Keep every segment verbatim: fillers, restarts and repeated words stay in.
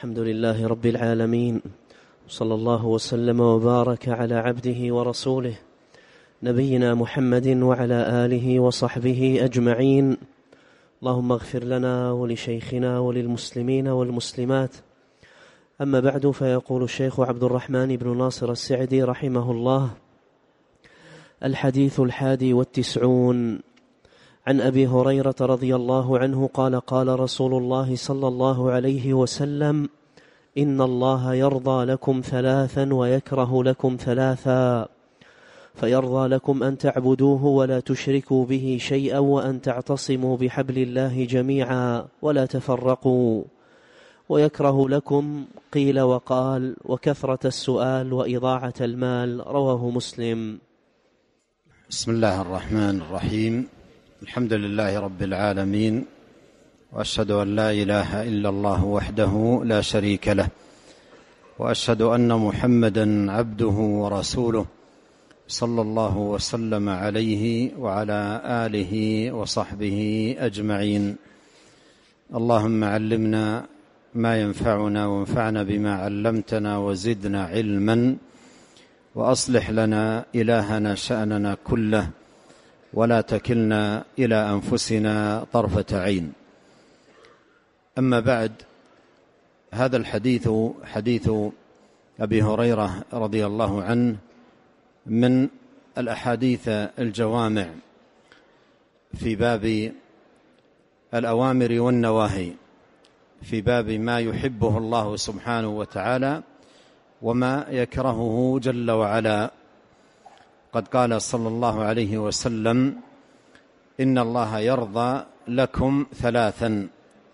الحمد لله رب العالمين، صلى الله وسلم وبارك على عبده ورسوله نبينا محمد وعلى آله وصحبه أجمعين. اللهم اغفر لنا ولشيخنا وللمسلمين والمسلمات. أما بعد، فيقول الشيخ عبد الرحمن بن ناصر السعدي رحمه الله: الحديث الحادي والتسعون. عن أبي هريرة رضي الله عنه قال: قال رسول الله صلى الله عليه وسلم: إن الله يرضى لكم ثلاثا ويكره لكم ثلاثا، فيرضى لكم أن تعبدوه ولا تشركوا به شيئا، وأن تعتصموا بحبل الله جميعا ولا تفرقوا، ويكره لكم قيل وقال وكثرة السؤال وإضاعة المال. رواه مسلم. بسم الله الرحمن الرحيم. الحمد لله رب العالمين، وأشهد أن لا إله إلا الله وحده لا شريك له، وأشهد أن محمدا عبده ورسوله، صلى الله وسلم عليه وعلى آله وصحبه أجمعين. اللهم علمنا ما ينفعنا وانفعنا بما علمتنا وزدنا علما، وأصلح لنا إلهنا شأننا كله، ولا تكلنا إلى أنفسنا طرفة عين. أما بعد، هذا الحديث حديث أبي هريرة رضي الله عنه من الأحاديث الجوامع في باب الأوامر والنواهي، في باب ما يحبه الله سبحانه وتعالى وما يكرهه جل وعلا. قد قال صلى الله عليه وسلم: إن الله يرضى لكم ثلاثا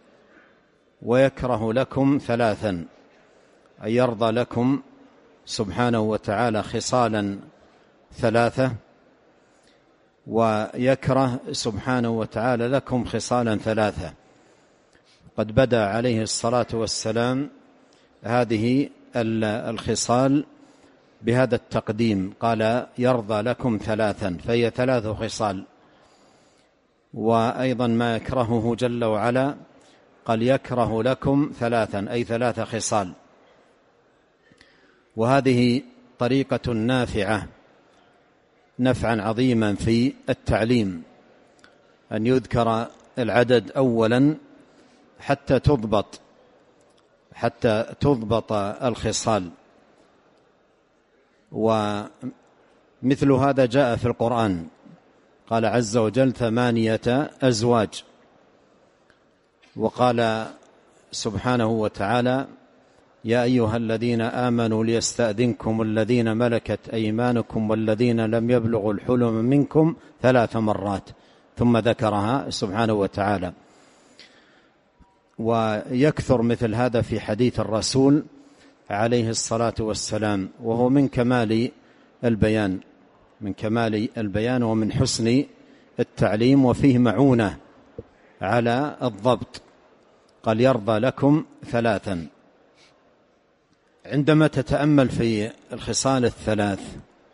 ويكره لكم ثلاثا، أي يرضى لكم سبحانه وتعالى خصالا ثلاثة، ويكره سبحانه وتعالى لكم خصالا ثلاثة. قد بدأ عليه الصلاة والسلام هذه الخصال بهذا التقديم، قال: يرضى لكم ثلاثا، فهي ثلاث خصال. وأيضا ما يكرهه جل وعلا قال: يكره لكم ثلاثا، أي ثلاث خصال. وهذه طريقة نافعة نفعا عظيما في التعليم، أن يذكر العدد أولا حتى تضبط حتى تضبط الخصال. ومثل هذا جاء في القرآن، قال عز وجل: ثمانية أزواج. وقال سبحانه وتعالى: يا أيها الذين آمنوا ليستأذنكم الذين ملكت أيمانكم والذين لم يبلغوا الحلم منكم ثلاث مرات، ثم ذكرها سبحانه وتعالى. ويكثر مثل هذا في حديث الرسول عليه الصلاة والسلام، وهو من كمال البيان من كمال البيان ومن حسن التعليم، وفيه معونة على الضبط. قال: يرضى لكم ثلاثا. عندما تتأمل في الخصال الثلاث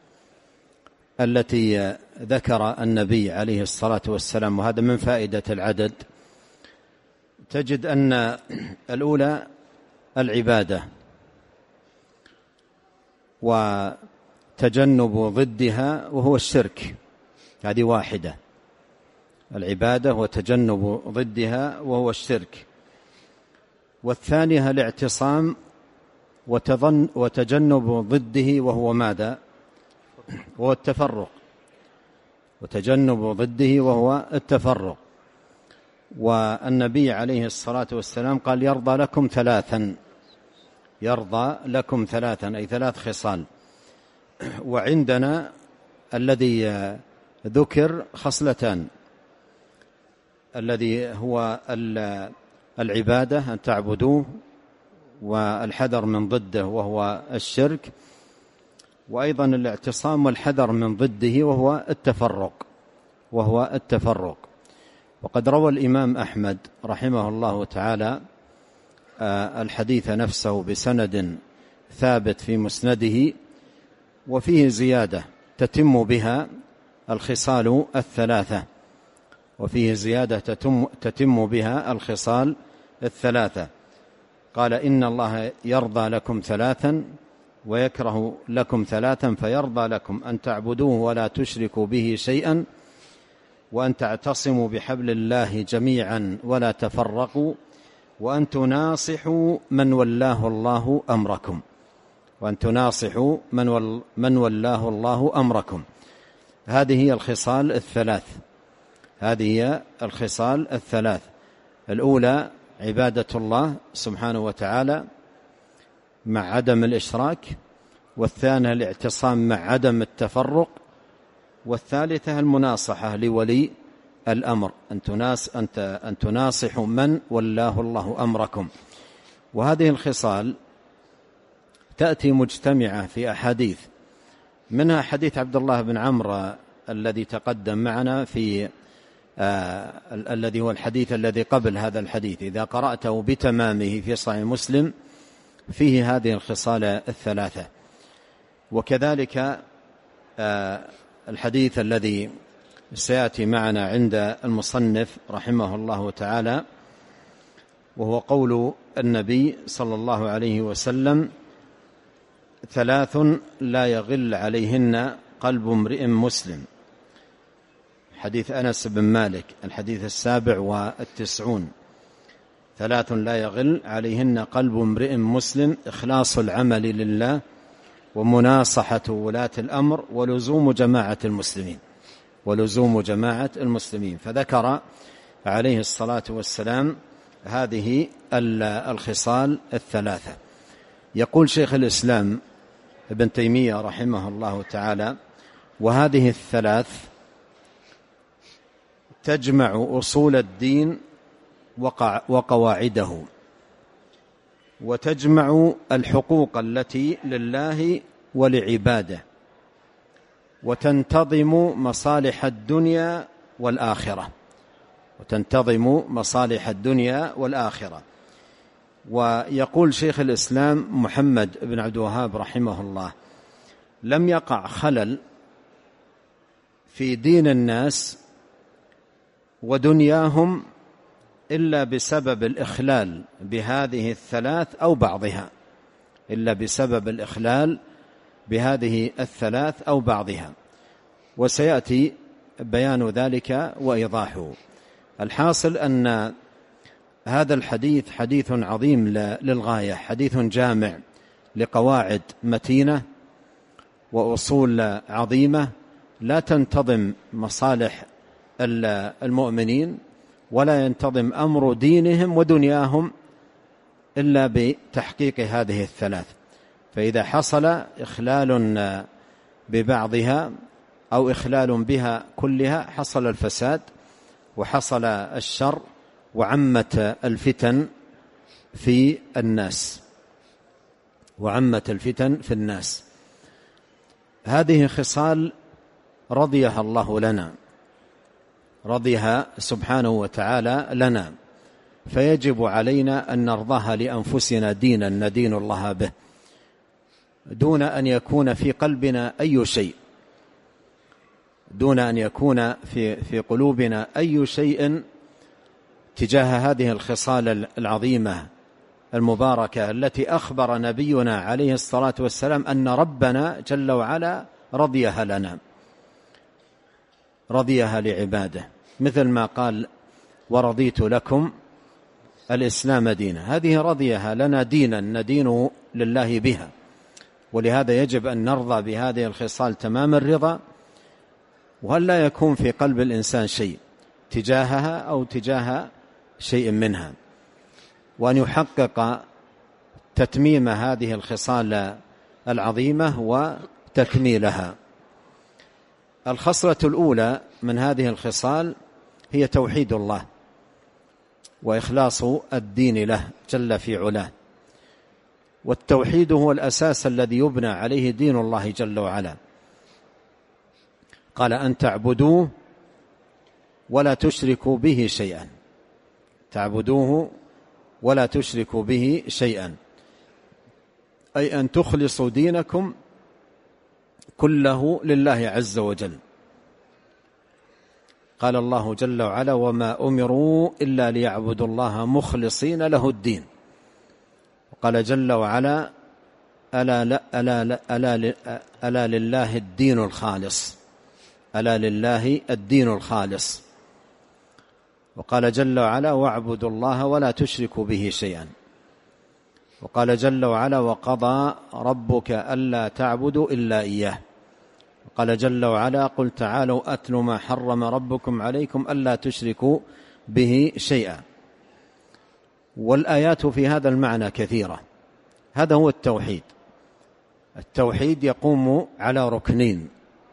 التي ذكر النبي عليه الصلاة والسلام، وهذا من فائدة العدد، تجد أن الأولى العبادة، وتجنب ضدها وهو الشرك، هذه واحدة، العبادة وتجنب ضدها وهو الشرك. والثانية الاعتصام وتجنب ضده وهو ماذا؟ وهو التفرق، وتجنب ضده وهو التفرق. والنبي عليه الصلاة والسلام قال: يرضى لكم ثلاثا، يرضى لكم ثلاثا، أي ثلاث خصال. وعندنا الذي ذكر خصلتان، الذي هو العبادة أن تعبدوه، والحذر من ضده وهو الشرك، وأيضا الاعتصام والحذر من ضده وهو التفرق وهو التفرق. وقد روى الإمام أحمد رحمه الله تعالى الحديث نفسه بسند ثابت في مسنده، وفيه زيادة تتم بها الخصال الثلاثة، وفيه زيادة تتم, تتم بها الخصال الثلاثة. قال إن الله يرضى لكم ثلاثا ويكره لكم ثلاثا، فيرضى لكم أن تعبدوه ولا تشركوا به شيئا، وأن تعتصموا بحبل الله جميعا ولا تفرقوا، وأن تناصحوا من ولاه الله أمركم وأن تناصحوا من, من ولاه الله أمركم. هذه هي الخصال الثلاث هذه هي الخصال الثلاث الأولى عبادة الله سبحانه وتعالى مع عدم الإشراك، والثانية الاعتصام مع عدم التفرق، والثالثة المناصحة لولي الأمر، أن, تناس أنت أن تناصحوا من ولاه الله أمركم. وهذه الخصال تأتي مجتمعة في أحاديث، منها حديث عبد الله بن عمرو الذي تقدم معنا في آه الذي هو الحديث الذي قبل هذا الحديث، إذا قرأته بتمامه في صحيح مسلم فيه هذه الخصال الثلاثة. وكذلك آه الحديث الذي سيأتي معنا عند المصنف رحمه الله تعالى، وهو قول النبي صلى الله عليه وسلم: ثلاث لا يغل عليهن قلب امرئ مسلم، حديث أنس بن مالك الحديث السابع والتسعون. ثلاث لا يغل عليهن قلب امرئ مسلم: إخلاص العمل لله، ومناصحة ولاة الأمر، ولزوم جماعة المسلمين ولزوم جماعة المسلمين. فذكر عليه الصلاة والسلام هذه الخصال الثلاثة. يقول شيخ الإسلام ابن تيمية رحمه الله تعالى: وهذه الثلاث تجمع أصول الدين وقواعده، وتجمع الحقوق التي لله ولعباده، وتنتظم مصالح الدنيا والآخرة وتنتظم مصالح الدنيا والآخرة. ويقول شيخ الإسلام محمد بن عبد الوهاب رحمه الله: لم يقع خلل في دين الناس ودنياهم إلا بسبب الإخلال بهذه الثلاث أو بعضها إلا بسبب الإخلال بهذه الثلاث أو بعضها، وسيأتي بيان ذلك وإيضاحه. الحاصل أن هذا الحديث حديث عظيم للغاية، حديث جامع لقواعد متينة وأصول عظيمة لا تنتظم مصالح المؤمنين ولا ينتظم أمر دينهم ودنياهم إلا بتحقيق هذه الثلاث. فإذا حصل إخلال ببعضها أو إخلال بها كلها حصل الفساد وحصل الشر وعمت الفتن في الناس وعمت الفتن في الناس. هذه خصال رضيها الله لنا، رضيها سبحانه وتعالى لنا، فيجب علينا أن نرضاها لأنفسنا دينا ندين الله به، دون أن يكون في قلبنا أي شيء دون أن يكون في في قلوبنا أي شيء تجاه هذه الخصال العظيمة المباركة التي أخبر نبينا عليه الصلاة والسلام أن ربنا جل وعلا رضيها لنا، رضيها لعباده، مثل ما قال: ورضيت لكم الإسلام دينا. هذه رضيها لنا دينا ندين لله بها، ولهذا يجب أن نرضى بهذه الخصال تمام الرضا، وهل لا يكون في قلب الإنسان شيء تجاهها أو تجاه شيء منها، وأن يحقق تتميم هذه الخصال العظيمة وتكميلها. الخصلة الأولى من هذه الخصال هي توحيد الله وإخلاص الدين له جل في علاه، والتوحيد هو الأساس الذي يبنى عليه دين الله جل وعلا. قال: أن تعبدوه ولا تشركوا به شيئا، تعبدوه ولا تشركوا به شيئا، أي أن تخلصوا دينكم كله لله عز وجل. قال الله جل وعلا: وما أمروا إلا ليعبدوا الله مخلصين له الدين. قال جل وعلا: ألا, ألا, ألا, ألا لله الدين الخالص، ألا لله الدين الخالص. وقال جل وعلا: واعبدوا الله ولا تشركوا به شيئا. وقال جل وعلا: وقضى ربك ألا تعبدوا إلا إياه. وقال جل وعلا: قل تعالوا أتل ما حرم ربكم عليكم ألا تشركوا به شيئا. والآيات في هذا المعنى كثيرة. هذا هو التوحيد. التوحيد يقوم على ركنين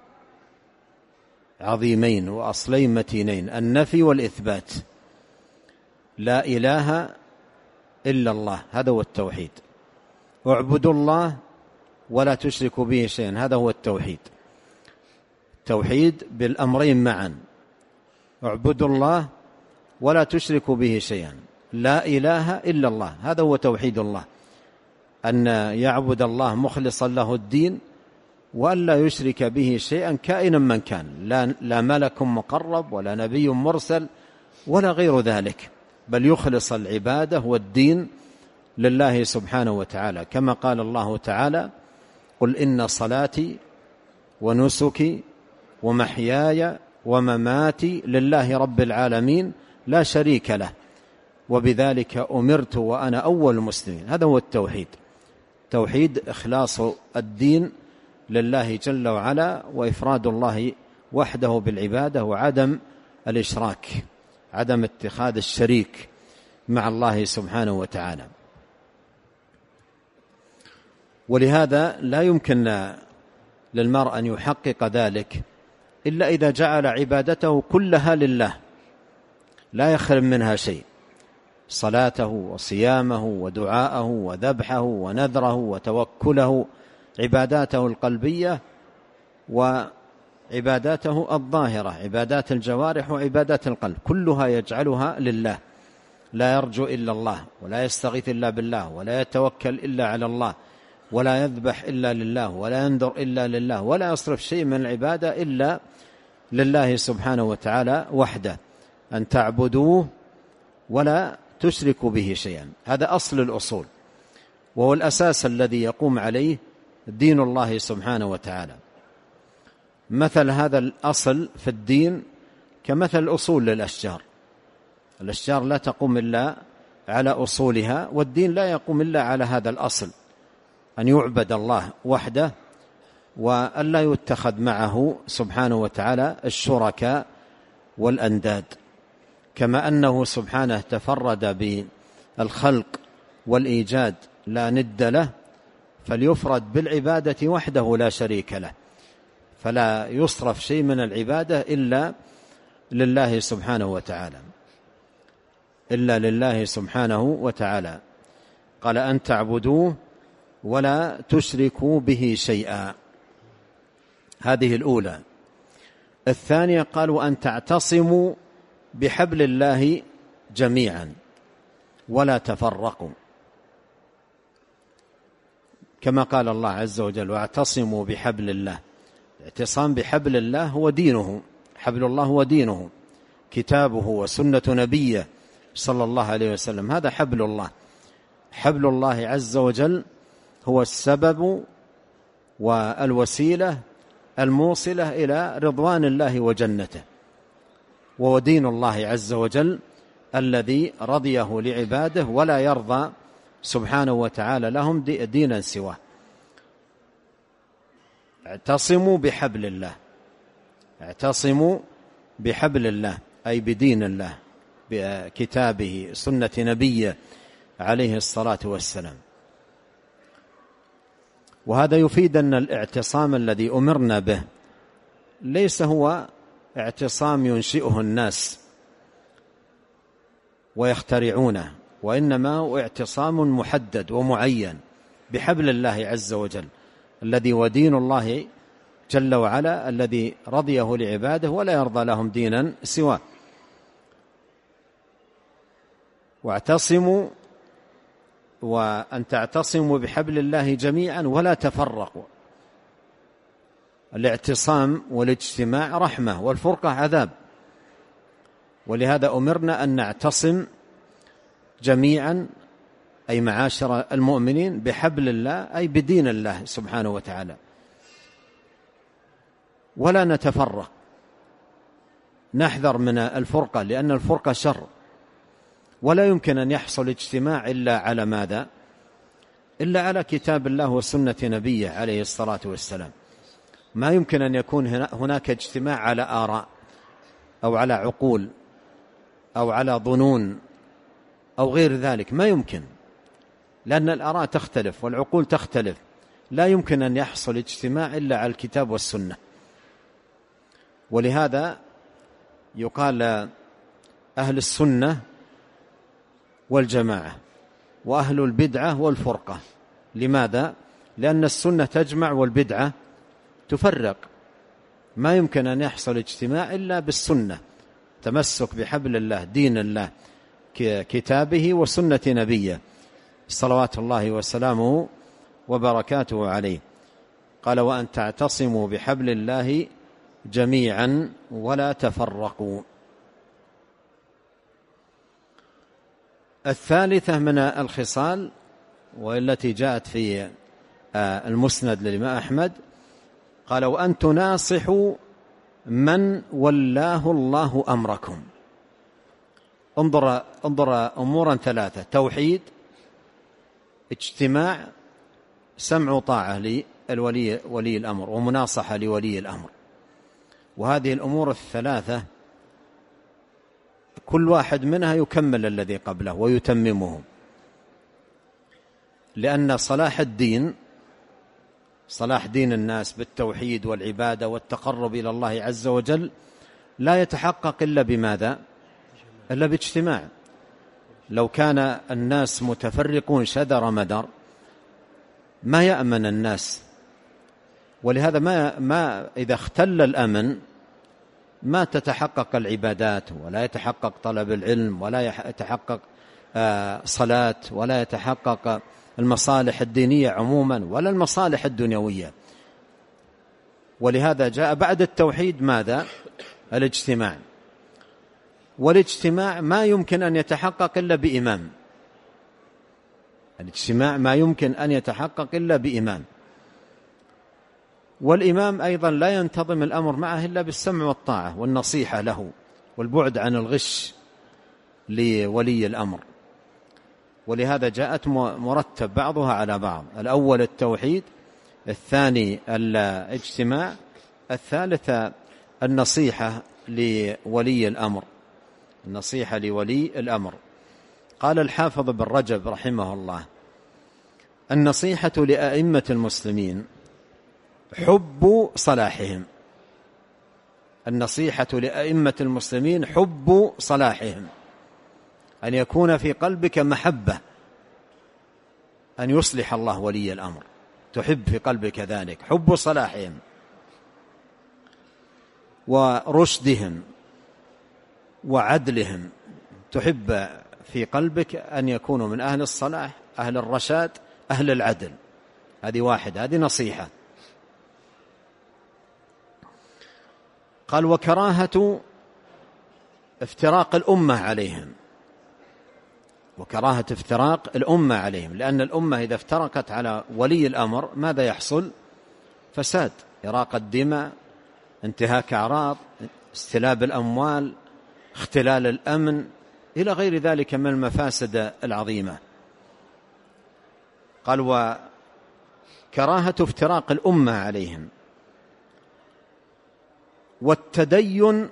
عظيمين وأصلين متينين: النفي والإثبات. لا إله إلا الله، هذا هو التوحيد. اعبدوا الله ولا تشركوا به شيئا، هذا هو التوحيد. توحيد بالأمرين معا: اعبدوا الله ولا تشركوا به شيئا، لا إله إلا الله، هذا هو توحيد الله، أن يعبد الله مخلصا له الدين وأن لا يشرك به شيئا كائنا من كان، لا, لا ملك مقرب ولا نبي مرسل ولا غير ذلك، بل يخلص العبادة والدين لله سبحانه وتعالى، كما قال الله تعالى: قل إن صلاتي ونسكي ومحياي ومماتي لله رب العالمين لا شريك له وبذلك أمرت وأنا أول المسلمين. هذا هو التوحيد. توحيد إخلاص الدين لله جل وعلا، وإفراد الله وحده بالعبادة، وعدم الإشراك، عدم اتخاذ الشريك مع الله سبحانه وتعالى. ولهذا لا يمكن للمرء أن يحقق ذلك إلا إذا جعل عبادته كلها لله، لا يخرم منها شيء: صلاته وصيامه ودعاءه وذبحه ونذره وتوكله، عباداته القلبية وعباداته الظاهرة، عبادات الجوارح وعبادات القلب، كلها يجعلها لله، لا يرجو إلا الله، ولا يستغيث إلا بالله، ولا يتوكل إلا على الله، ولا يذبح إلا لله، ولا ينذر إلا لله، ولا يصرف شيء من العبادة إلا لله سبحانه وتعالى وحده، أن تعبدوه ولا تشركوا به شيئا. هذا أصل الأصول، وهو الأساس الذي يقوم عليه دين الله سبحانه وتعالى. مثل هذا الأصل في الدين كمثل الأصول للأشجار. الأشجار لا تقوم إلا على أصولها، والدين لا يقوم إلا على هذا الأصل: أن يعبد الله وحده، وأن لا يتخذ معه سبحانه وتعالى الشركاء والأنداد، كما أنه سبحانه تفرد بالخلق والإيجاد لا ند له، فليفرد بالعبادة وحده لا شريك له، فلا يصرف شيء من العبادة إلا لله سبحانه وتعالى، إلا لله سبحانه وتعالى. قال: أن تعبدوه ولا تشركوا به شيئا، هذه الأولى. الثانية قالوا: أن تعتصموا بحبل الله جميعا ولا تفرقوا، كما قال الله عز وجل: واعتصموا بحبل الله. الاعتصام بحبل الله هو دينه، حبل الله هو دينه، كتابه وسنة نبيه صلى الله عليه وسلم، هذا حبل الله. حبل الله عز وجل هو السبب والوسيلة الموصلة إلى رضوان الله وجنته، وهو دين الله عز وجل الذي رضيه لعباده، ولا يرضى سبحانه وتعالى لهم دينا سواه. اعتصموا بحبل الله، اعتصموا بحبل الله أي بدين الله، بكتابه، سنة نبيه عليه الصلاة والسلام. وهذا يفيد أن الاعتصام الذي أمرنا به ليس هو اعتصام ينشئه الناس ويخترعونه، وإنما هو اعتصام محدد ومعين بحبل الله عز وجل، الذي ودين الله جل وعلا الذي رضيه لعباده ولا يرضى لهم دينا سواه. واعتصموا، وأن تعتصموا بحبل الله جميعا ولا تفرقوا. الاعتصام والاجتماع رحمة، والفرقة عذاب، ولهذا أمرنا أن نعتصم جميعا أي معاشر المؤمنين بحبل الله أي بدين الله سبحانه وتعالى، ولا نتفرق، نحذر من الفرقة لأن الفرقة شر، ولا يمكن أن يحصل اجتماع إلا على ماذا؟ إلا على كتاب الله وسنة نبيه عليه الصلاة والسلام. ما يمكن أن يكون هناك اجتماع على آراء أو على عقول أو على ظنون أو غير ذلك، ما يمكن، لأن الآراء تختلف والعقول تختلف، لا يمكن أن يحصل اجتماع إلا على الكتاب والسنة. ولهذا يقال أهل السنة والجماعة وأهل البدعة والفرقة. لماذا؟ لأن السنة تجمع والبدعة تفرق، ما يمكن أن يحصل اجتماع إلا بالسنة، تمسك بحبل الله دين الله كتابه وسنة نبيه صلوات الله وسلامه وبركاته عليه. قال وأن تعتصموا بحبل الله جميعا ولا تفرقوا. الثالثة من الخصال والتي جاءت في المسند للإمام أحمد قال وأن تناصحوا من ولاه الله أمركم. انظر, انظر أمورا ثلاثة: توحيد، اجتماع، سمع وطاعة للولي ولي الأمر، ومناصحة لولي الأمر. وهذه الأمور الثلاثة كل واحد منها يكمل الذي قبله ويتممه، لأن صلاح الدين صلاح دين الناس بالتوحيد والعبادة والتقرب إلى الله عز وجل لا يتحقق إلا بماذا؟ إلا باجتماع. لو كان الناس متفرقون شذر مدر ما يأمن الناس. ولهذا ما, ما إذا اختل الأمن ما تتحقق العبادات، ولا يتحقق طلب العلم، ولا يتحقق صلاة، ولا يتحقق المصالح الدينية عموما ولا المصالح الدنيوية. ولهذا جاء بعد التوحيد ماذا؟ الاجتماع. والاجتماع ما يمكن أن يتحقق إلا بإمام. الاجتماع ما يمكن أن يتحقق إلا بإمام. والإمام أيضا لا ينتظم الأمر معه إلا بالسمع والطاعة والنصيحة له والبعد عن الغش لولي الأمر. ولهذا جاءت مرتب بعضها على بعض: الأول التوحيد، الثاني الاجتماع، الثالث النصيحة لولي الأمر النصيحة لولي الأمر. قال الحافظ بن رجب رحمه الله: النصيحة لأئمة المسلمين حب صلاحهم. النصيحة لأئمة المسلمين حب صلاحهم، أن يكون في قلبك محبة أن يصلح الله ولي الأمر، تحب في قلبك ذلك، حب صلاحهم ورشدهم وعدلهم، تحب في قلبك أن يكونوا من أهل الصلاح، أهل الرشاد، أهل العدل. هذه واحد، هذه نصيحة. قال وكراهة افتراق الأمة عليهم، وكراهة افتراق الأمة عليهم، لأن الأمة إذا افترقت على ولي الأمر ماذا يحصل؟ فساد، إراقة الدماء، انتهاك أعراض، استلاب الأموال، اختلال الأمن، إلى غير ذلك من المفاسد العظيمة. قال وكراهة افتراق الأمة عليهم، والتدين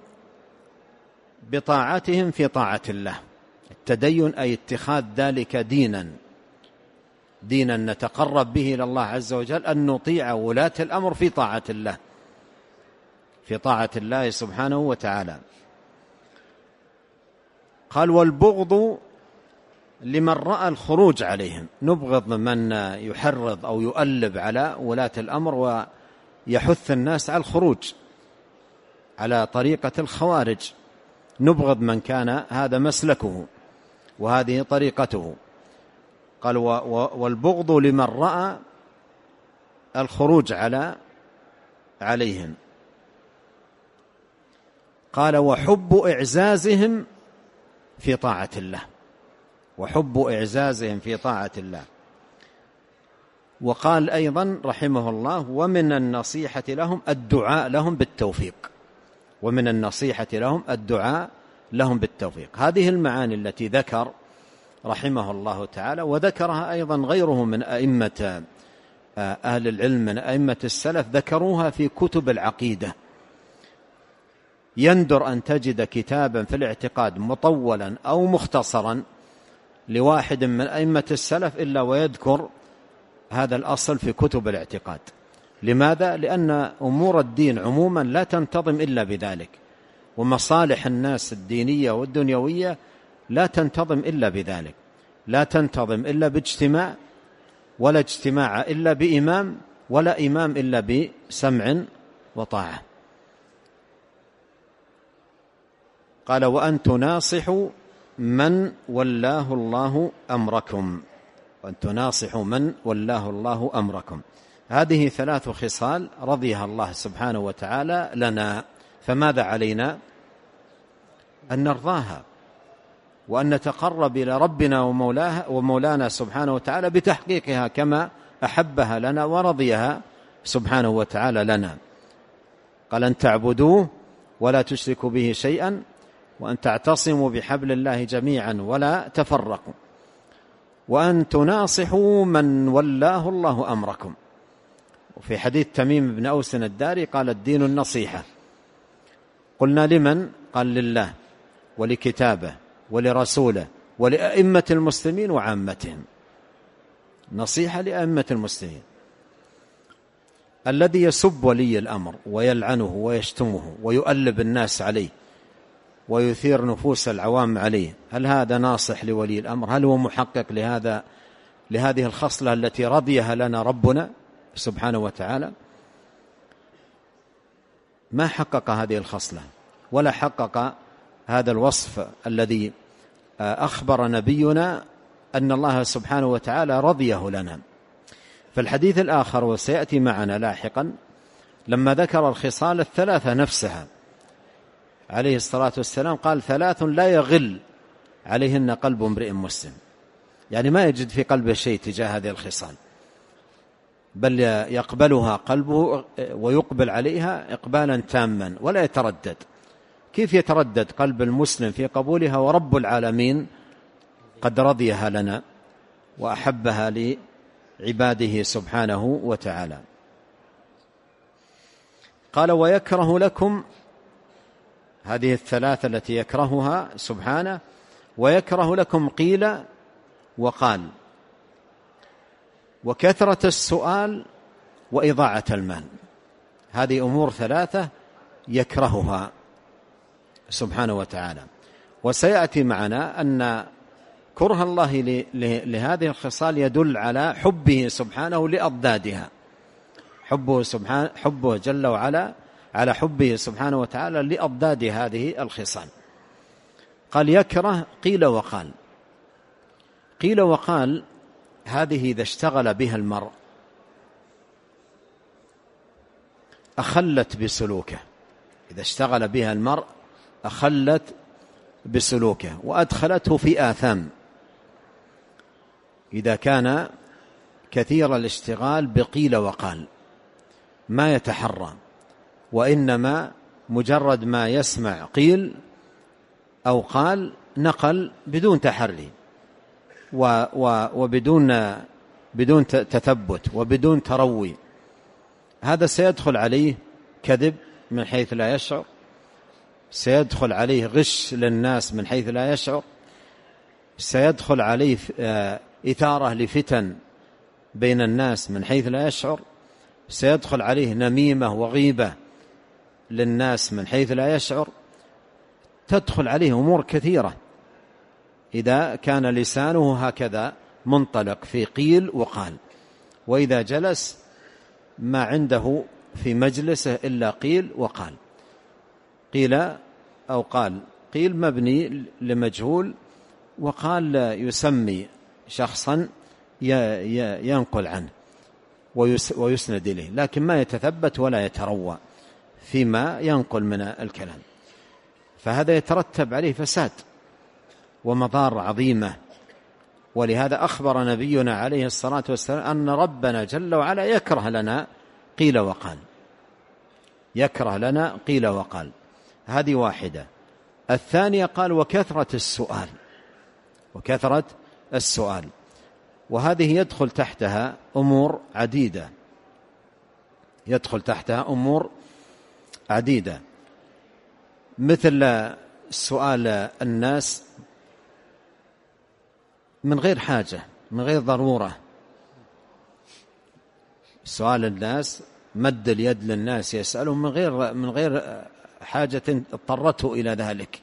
بطاعتهم في طاعة الله. التدين أي اتخاذ ذلك دينا دينا نتقرب به إلى الله عز وجل، أن نطيع ولاة الأمر في طاعة الله في طاعة الله سبحانه وتعالى. قال والبغض لمن رأى الخروج عليهم، نبغض من يحرض أو يؤلب على ولاة الأمر ويحث الناس على الخروج على طريقة الخوارج، نبغض من كان هذا مسلكه وهذه طريقته. قال والبغض لمن رأى الخروج على عليهم. قال وحب إعزازهم في طاعة الله، وحب إعزازهم في طاعة الله. وقال أيضا رحمه الله: ومن النصيحة لهم الدعاء لهم بالتوفيق. ومن النصيحة لهم الدعاء لهم بالتوفيق. هذه المعاني التي ذكر رحمه الله تعالى، وذكرها أيضا غيره من أئمة أهل العلم من أئمة السلف، ذكروها في كتب العقيدة. يندر أن تجد كتابا في الاعتقاد مطولا أو مختصرا لواحد من أئمة السلف إلا ويذكر هذا الأصل في كتب الاعتقاد. لماذا؟ لأن أمور الدين عموما لا تنتظم إلا بذلك، ومصالح الناس الدينية والدنيوية لا تنتظم إلا بذلك. لا تنتظم إلا باجتماع، ولا اجتماع إلا بإمام، ولا إمام إلا بسمع وطاعة. قال: وأن تناصحوا من ولاه الله أمركم. وأن تناصحوا من ولاه الله أمركم. هذه ثلاث خصال رضيها الله سبحانه وتعالى لنا، فماذا علينا؟ أن نرضاها، وأن نتقرب إلى ربنا ومولانا سبحانه وتعالى بتحقيقها كما أحبها لنا ورضيها سبحانه وتعالى لنا. قال: أن تعبدوه ولا تشركوا به شيئا، وأن تعتصموا بحبل الله جميعا ولا تفرقوا، وأن تناصحوا من ولاه الله أمركم. وفي حديث تميم بن أوس الداري قال: الدين النصيحة. قلنا: لمن؟ قال: لله ولكتابه ولرسوله ولأئمة المسلمين وعامتهم. نصيحة لأئمة المسلمين. الذي يسب ولي الأمر ويلعنه ويشتمه ويؤلب الناس عليه ويثير نفوس العوام عليه، هل هذا ناصح لولي الأمر؟ هل هو محقق لهذا لهذه الخصلة التي رضيها لنا ربنا سبحانه وتعالى؟ ما حقق هذه الخصلة ولا حقق هذا الوصف الذي أخبر نبينا أن الله سبحانه وتعالى رضيه لنا. فالحديث الآخر وسيأتي معنا لاحقا لما ذكر الخصال الثلاثة نفسها عليه الصلاة والسلام قال: ثلاث لا يغل عليهن قلب امرئ مسلم. يعني ما يجد في قلبه شيء تجاه هذه الخصال، بل يقبلها قلبه ويقبل عليها إقبالا تاما ولا يتردد. كيف يتردد قلب المسلم في قبولها ورب العالمين قد رضيها لنا وأحبها لعباده سبحانه وتعالى؟ قال: ويكره لكم، هذه الثلاثة التي يكرهها سبحانه، ويكره لكم قيل وقال، وكثرة السؤال، وإضاعة المال. هذه أمور ثلاثة يكرهها سبحانه وتعالى. وسيأتي معنا أن كره الله لهذه الخصال يدل على حبه سبحانه لأضدادها، حبه سبحانه حبه جل وعلا على حبه سبحانه وتعالى لأضداد هذه الخصال. قال: يكره قيل وقال. قيل وقال هذه إذا اشتغل بها المرء أخلت بسلوكه، إذا اشتغل بها المرء أخلت بسلوكه وأدخلته في آثام. إذا كان كثير الاشتغال بقيل وقال ما يتحرى، وإنما مجرد ما يسمع قيل أو قال نقل بدون تحري وبدون بدون تثبت وبدون تروي، هذا سيدخل عليه كذب من حيث لا يشعر، سيدخل عليه غش للناس من حيث لا يشعر، سيدخل عليه إثارة لفتن بين الناس من حيث لا يشعر، سيدخل عليه نميمة وغيبة للناس من حيث لا يشعر، تدخل عليه أمور كثيرة إذا كان لسانه هكذا منطلق في قيل وقال. وإذا جلس ما عنده في مجلسه إلا قيل وقال، قيل أو قال، قيل مبني لمجهول، وقال يسمي شخصا ينقل عنه ويسند إليه، لكن ما يتثبت ولا يتروى فيما ينقل من الكلام، فهذا يترتب عليه فساد ومضار عظيمة ولهذا أخبر نبينا عليه الصلاة والسلام أن ربنا جل وعلا يكره لنا قيل وقال، يكره لنا قيل وقال. هذه واحدة. الثانية قال وكثرة السؤال، وكثرة السؤال، وهذه يدخل تحتها أمور عديدة، يدخل تحتها أمور عديدة، مثل سؤال الناس من غير حاجة، من غير ضرورة. سؤال الناس، مد اليد للناس يسألهم من غير من غير حاجة اضطرته إلى ذلك،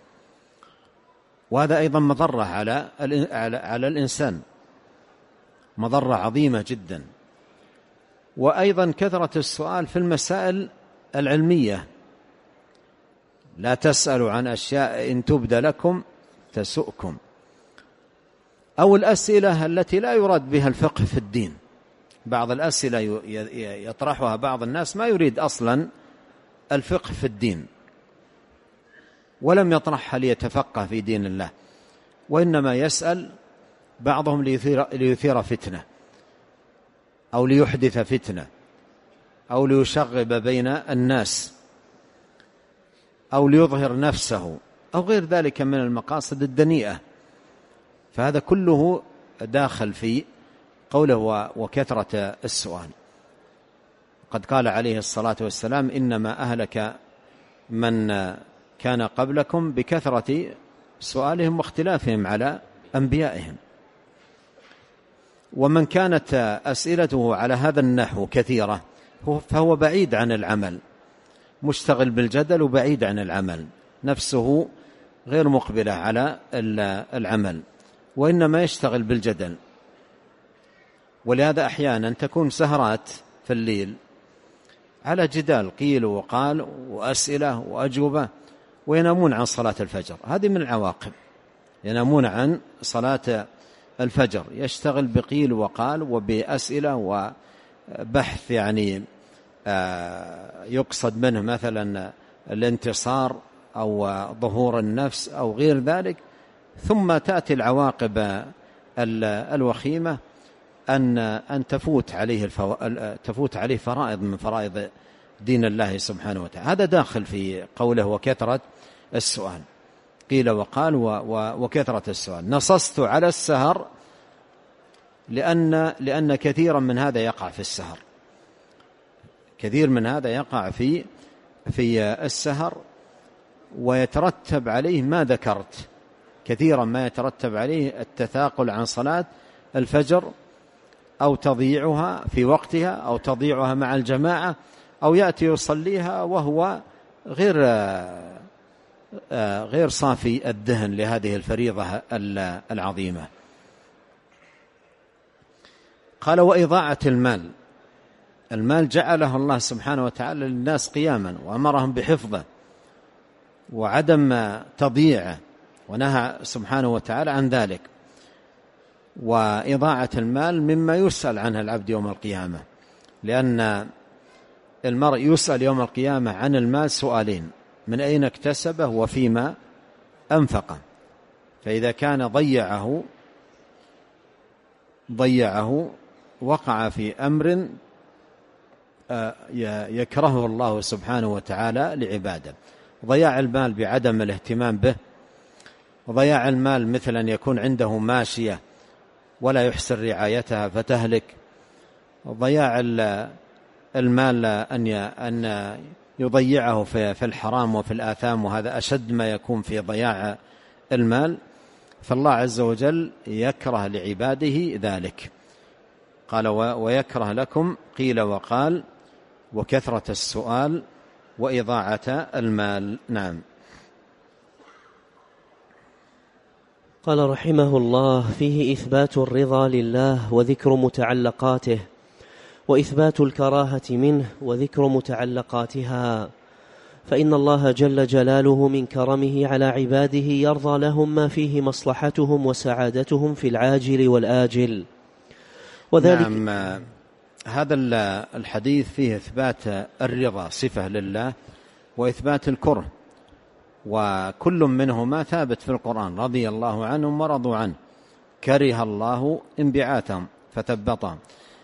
وهذا أيضا مضرة على على الإنسان، مضرة عظيمة جدا. وأيضا كثرة السؤال في المسائل العلمية، لا تسألوا عن أشياء إن تبد لكم تسؤكم، أو الأسئلة التي لا يراد بها الفقه في الدين. بعض الأسئلة يطرحها بعض الناس ما يريد أصلا الفقه في الدين، ولم يطرحها ليتفقه في دين الله، وإنما يسأل بعضهم ليثير, ليثير فتنة، أو ليحدث فتنة، أو ليشغب بين الناس، أو ليظهر نفسه، أو غير ذلك من المقاصد الدنيئة. فهذا كله داخل في قوله وكثرة السؤال. قد قال عليه الصلاة والسلام إنما أهلك من كان قبلكم بكثرة سؤالهم واختلافهم على أنبيائهم. ومن كانت أسئلته على هذا النحو كثيرة فهو بعيد عن العمل، مشتغل بالجدل وبعيد عن العمل، نفسه غير مقبلة على العمل، وإنما يشتغل بالجدل. ولهذا أحيانا تكون سهرات في الليل على جدال، قيل وقال وأسئلة وأجوبة، وينامون عن صلاة الفجر. هذه من العواقب، ينامون عن صلاة الفجر، يشتغل بقيل وقال وبأسئلة وبحث، يعني يقصد منه مثلا الانتصار أو ظهور النفس أو غير ذلك، ثم تأتي العواقب الوخيمة أن أن تفوت عليه الفو... تفوت عليه فرائض من فرائض دين الله سبحانه وتعالى. هذا داخل في قوله وكثرة السؤال، قيل وقال و... و... وكثرة السؤال. نصصت على السهر لأن لأن كثيرا من هذا يقع في السهر، كثير من هذا يقع في في السهر، ويترتب عليه ما ذكرت، كثيرا ما يترتب عليه التثاقل عن صلاة الفجر، أو تضييعها في وقتها، أو تضييعها مع الجماعة، أو يأتي يصليها وهو غير غير صافي الذهن لهذه الفريضة العظيمة. قال وإضاعة المال، المال جعله الله سبحانه وتعالى للناس قياما، وأمرهم بحفظه وعدم تضييعه، ونهى سبحانه وتعالى عن ذلك. وإضاعة المال مما يسأل عنه العبد يوم القيامة، لأن المرء يسأل يوم القيامة عن المال سؤالين: من أين اكتسبه وفيما أنفقه. فإذا كان ضيعه ضيعه وقع في أمر يكرهه الله سبحانه وتعالى لعباده. ضياع المال بعدم الاهتمام به، وضياع المال مثل أن يكون عنده ماشية ولا يحسن رعايتها فتهلك، ضياع المال أن يضيعه في الحرام وفي الآثام، وهذا أشد ما يكون في ضياع المال. فالله عز وجل يكره لعباده ذلك. قال ويكره لكم قيل وقال وكثرة السؤال وإضاعة المال. نعم. قال رحمه الله: فيه إثبات الرضا لله وذكر متعلقاته، وإثبات الكراهة منه وذكر متعلقاتها. فإن الله جل جلاله من كرمه على عباده يرضى لهم ما فيه مصلحتهم وسعادتهم في العاجل والآجل. وذلك نعم. هذا الحديث فيه إثبات الرضا صفة لله، وإثبات الكره، وكل منهما ثابت في القرآن: رضي الله عنهم ورضوا عنه. كره الله انبعاثهم فثبطهم.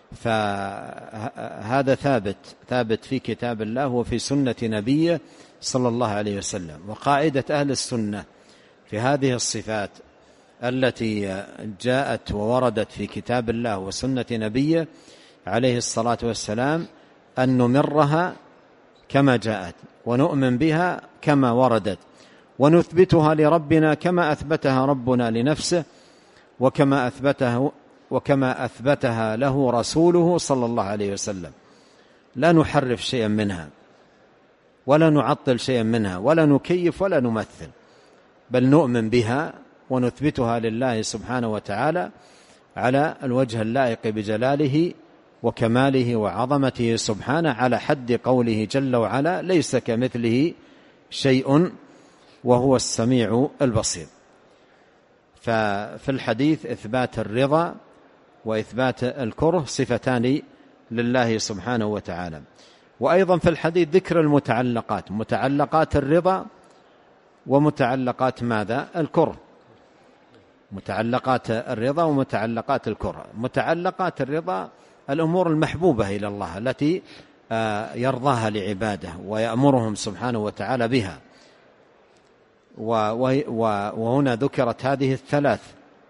فهذا ثابت ثابت في كتاب الله وفي سنة نبيه صلى الله عليه وسلم. وقاعدة أهل السنة في هذه الصفات التي جاءت ووردت في كتاب الله وسنة نبيه عليه الصلاة والسلام أن نمرها كما جاءت ونؤمن بها كما وردت ونثبتها لربنا كما أثبتها ربنا لنفسه وكما أثبته وكما أثبتها له رسوله صلى الله عليه وسلم. لا نحرف شيئا منها ولا نعطل شيئا منها ولا نكيف ولا نمثل، بل نؤمن بها ونثبتها لله سبحانه وتعالى على الوجه اللائق بجلاله وكماله وعظمته سبحانه، على حد قوله جل وعلا: ليس كمثله شيء وهو السميع البصير. ففي الحديث إثبات الرضا وإثبات الكره صفتان لله سبحانه وتعالى. وأيضا في الحديث ذكر المتعلقات، متعلقات الرضا ومتعلقات ماذا؟ الكره. متعلقات الرضا ومتعلقات الكره. متعلقات الرضا الأمور المحبوبة إلى الله التي يرضاها لعباده ويأمرهم سبحانه وتعالى بها. وهنا ذكرت هذه الثلاث.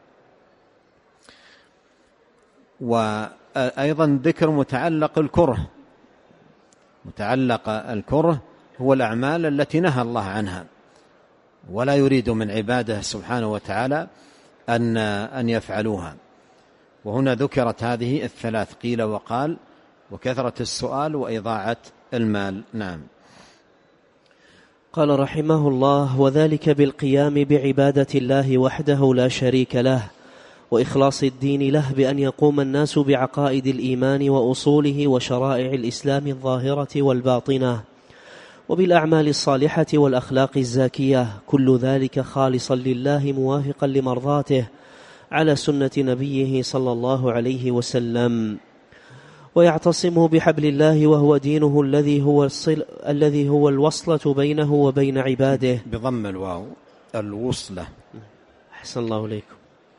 وأيضا ذكر متعلق الكره. متعلق الكره هو الأعمال التي نهى الله عنها ولا يريد من عباده سبحانه وتعالى أن أن يفعلوها. وهنا ذكرت هذه الثلاث، قيل وقال وكثرة السؤال وإضاعة المال. نعم. قال رحمه الله: وذلك بالقيام بعبادة الله وحده لا شريك له وإخلاص الدين له، بأن يقوم الناس بعقائد الإيمان وأصوله وشرائع الإسلام الظاهرة والباطنة، وبالأعمال الصالحة والأخلاق الزاكية، كل ذلك خالصا لله موافقا لمرضاته على سنة نبيه صلى الله عليه وسلم. ويعتصم بحبل الله وهو دينه الذي هو الصل... الذي هو الوصلة بينه وبين عباده، بضم الواو الوصلة. أحسن الله إليكم.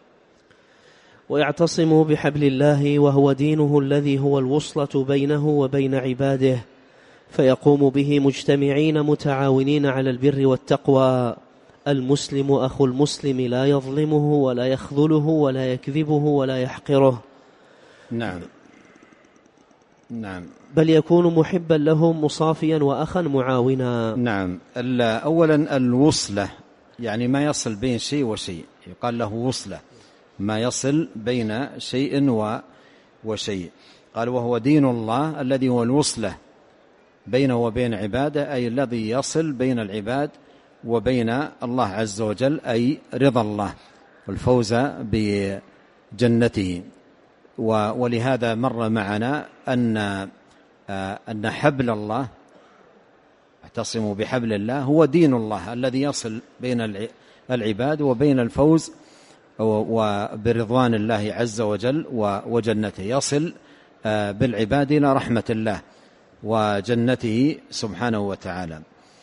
ويعتصم بحبل الله وهو دينه الذي هو الوصلة بينه وبين عباده، فيقوم به مجتمعين متعاونين على البر والتقوى. المسلم أخو المسلم لا يظلمه ولا يخذله ولا يكذبه ولا يحقره. نعم نعم. بل يكون محبا له مصافيا وأخا معاونا. نعم. أولا الوصلة يعني ما يصل بين شيء وشيء، يقال له وصلة، ما يصل بين شيء وشيء. قال وهو دين الله الذي هو الوصلة بينه وبين عباده، أي الذي يصل بين العباد وبين الله عز وجل، أي رضا الله والفوز بجنته. ولهذا مر معنا أن أن حبل الله، اعتصموا بحبل الله، هو دين الله الذي يصل بين العباد وبين الفوز وبرضوان الله عز وجل وجنته، يصل بالعباد إلى رحمة الله وجنته سبحانه وتعالى.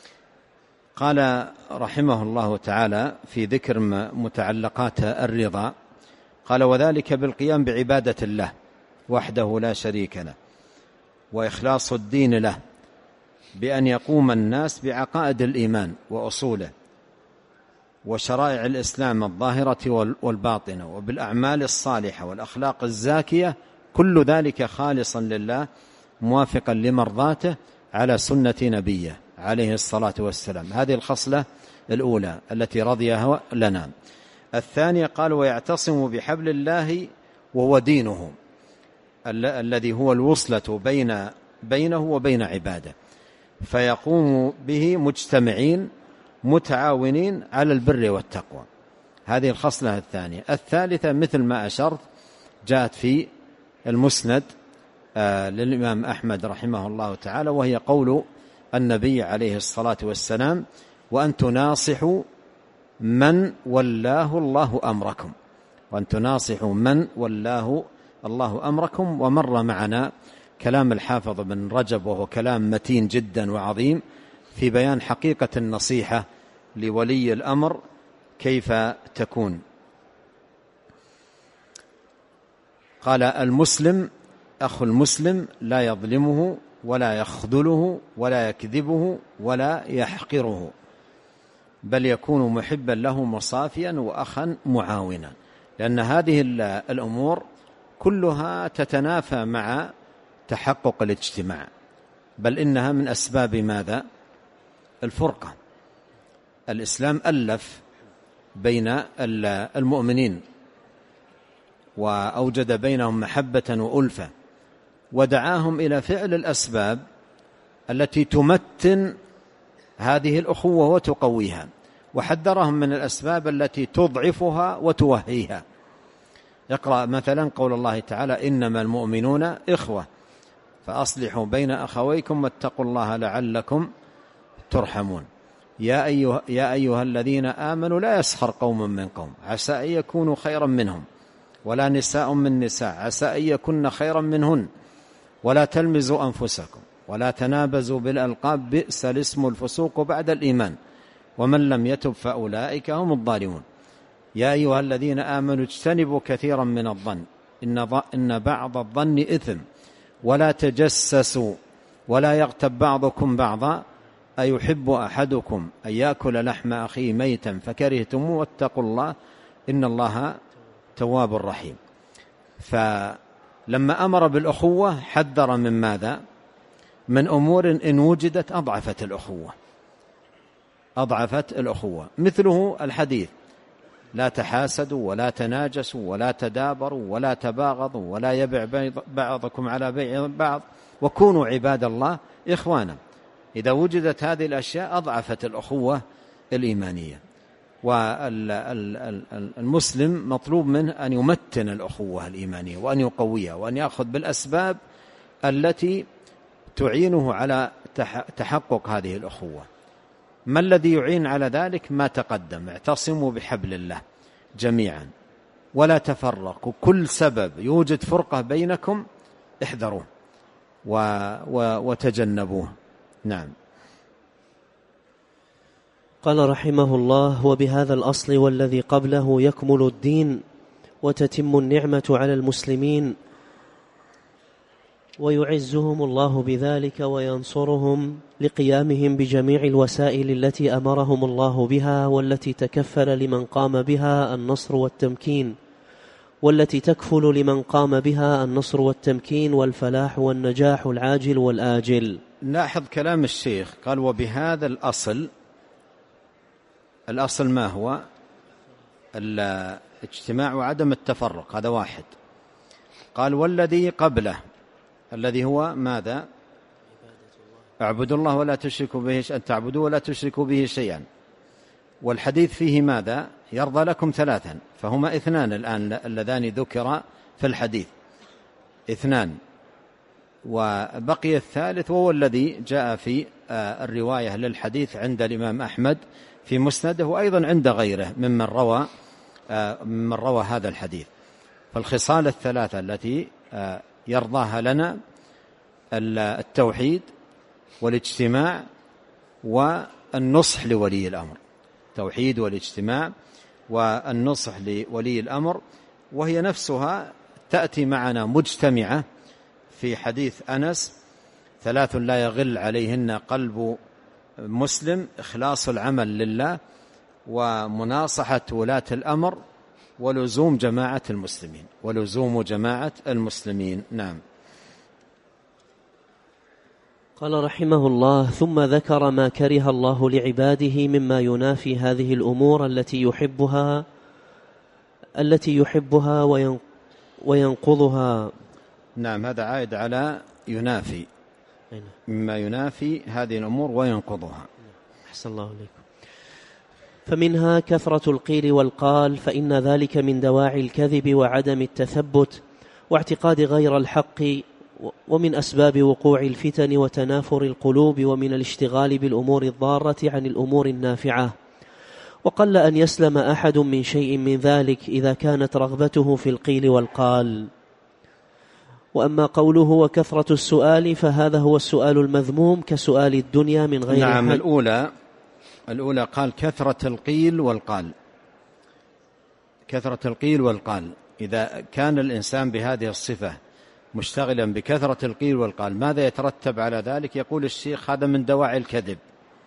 قال رحمه الله تعالى في ذكر متعلقات الرضا، قال وذلك بالقيام بعبادة الله وحده لا شريك له وإخلاص الدين له، بأن يقوم الناس بعقائد الإيمان وأصوله وشرائع الإسلام الظاهرة والباطنة، وبالأعمال الصالحة والأخلاق الزاكية، كل ذلك خالصا لله موافقا لمرضاته على سنة نبيه عليه الصلاة والسلام. هذه الخصلة الأولى التي رضيها لنا. الثانية قال ويعتصم بحبل الله وهو دينه الذي هو الوصلة بين بينه وبين عباده، فيقوم به مجتمعين متعاونين على البر والتقوى. هذه الخصلة الثانية. الثالثة مثل ما أشرت جاءت في المسند آه للإمام أحمد رحمه الله تعالى، وهي قول النبي عليه الصلاة والسلام: وأن تناصحوا من ولاه الله أمركم، وأن تناصحوا من ولاه الله أمركم. ومر معنا كلام الحافظ بن رجب، وهو كلام متين جدا وعظيم في بيان حقيقة النصيحة لولي الأمر كيف تكون. قال المسلم أخو المسلم لا يظلمه ولا يخذله ولا يكذبه ولا يحقره، بل يكون محبا له مصافيا وأخا معاونا، لأن هذه الأمور كلها تتنافى مع تحقق الاجتماع، بل إنها من أسباب ماذا؟ الفرقة. الإسلام ألف بين المؤمنين وأوجد بينهم محبة وألفة، ودعاهم إلى فعل الأسباب التي تمتن هذه الأخوة وتقويها، وحذرهم من الأسباب التي تضعفها وتوهيها. يقرأ مثلا قول الله تعالى: إنما المؤمنون إخوة فأصلحوا بين أخويكم واتقوا الله لعلكم ترحمون. يا أيها, يا أيها الذين آمنوا لا يسخر قوم من قوم عسى أن يكونوا خيرا منهم، ولا نساء من نساء عسى أن يكن خيرا منهن، ولا تلمزوا أنفسكم ولا تنابزوا بالألقاب بئس الاسم الفسوق بعد الإيمان ومن لم يتب فأولئك هم الظالمون. يا أيها الذين آمنوا اجتنبوا كثيرا من الظن إن, إن بعض الظن إثم ولا تجسسوا ولا يغتب بعضكم بعضا أيحب أحدكم أن يأكل لحم أخيه ميتا فكرهتموه واتقوا الله إن الله تواب رحيم. فلما أمر بالأخوة حذر من ماذا؟ من أمور إن وجدت أضعفت الأخوة أضعفت الأخوة مثله الحديث: لا تحاسدوا ولا تناجسوا ولا تدابروا ولا تباغضوا ولا يبع بعضكم على بيع بعض وكونوا عباد الله إخوانا. إذا وجدت هذه الأشياء أضعفت الأخوة الإيمانية. والمسلم مطلوب منه أن يمتن الأخوة الإيمانية وأن يقويها وأن يأخذ بالأسباب التي تعينه على تحقق هذه الأخوة. ما الذي يعين على ذلك؟ ما تقدم: اعتصموا بحبل الله جميعا ولا تفرقوا، كل سبب يوجد فرقة بينكم احذروه وتجنبوه. نعم. قال رحمه الله: وبهذا الأصل والذي قبله يكمل الدين وتتم النعمة على المسلمين، ويعزهم الله بذلك وينصرهم لقيامهم بجميع الوسائل التي أمرهم الله بها، والتي تكفل لمن قام بها النصر والتمكين والتي تكفل لمن قام بها النصر والتمكين والفلاح والنجاح العاجل والآجل. لاحظ كلام الشيخ، قال: وبهذا الأصل. الأصل ما هو؟ الاجتماع وعدم التفرق، هذا واحد. قال: والذي قبله الذي هو ماذا؟ اعبدوا الله ولا تشركوا به شيئا، أن تعبدوا ولا تشركوا به شيئا. والحديث فيه ماذا؟ يرضى لكم ثلاثا، فهما اثنان الآن اللذان ذكر في الحديث، اثنان، وبقي الثالث وهو الذي جاء في الرواية للحديث عند الإمام أحمد في مسنده، وأيضا عند غيره ممن روى ممن روى هذا الحديث. فالخصال الثلاثة التي يرضاها لنا: التوحيد والاجتماع والنصح لولي الأمر. التوحيد والاجتماع والنصح لولي الأمر، وهي نفسها تأتي معنا مجتمعة في حديث أنس: ثلاث لا يغل عليهن قلب مسلم: إخلاص العمل لله، ومناصحة ولاة الأمر، ولزوم جماعة المسلمين ولزوم جماعة المسلمين. نعم. قال رحمه الله: ثم ذكر ما كره الله لعباده مما ينافي هذه الأمور التي يحبها التي يحبها وينقضها. نعم، هذا عائد على ينافي، مما ينافي هذه الأمور وينقضها. أحسن الله عليكم. فمنها كثرة القيل والقال، فإن ذلك من دواعي الكذب وعدم التثبت واعتقاد غير الحق، ومن أسباب وقوع الفتن وتنافر القلوب، ومن الاشتغال بالأمور الضارة عن الأمور النافعة. وقل أن يسلم أحد من شيء من ذلك إذا كانت رغبته في القيل والقال. وأما قوله وكثرة السؤال فهذا هو السؤال المذموم كسؤال الدنيا من غير نعم. حد. الأولى الأولى قال كثرة القيل والقال، كثرة القيل والقال، إذا كان الإنسان بهذه الصفة مشتغلا بكثرة القيل والقال، ماذا يترتب على ذلك؟ يقول الشيخ هذا من دواعي الكذب،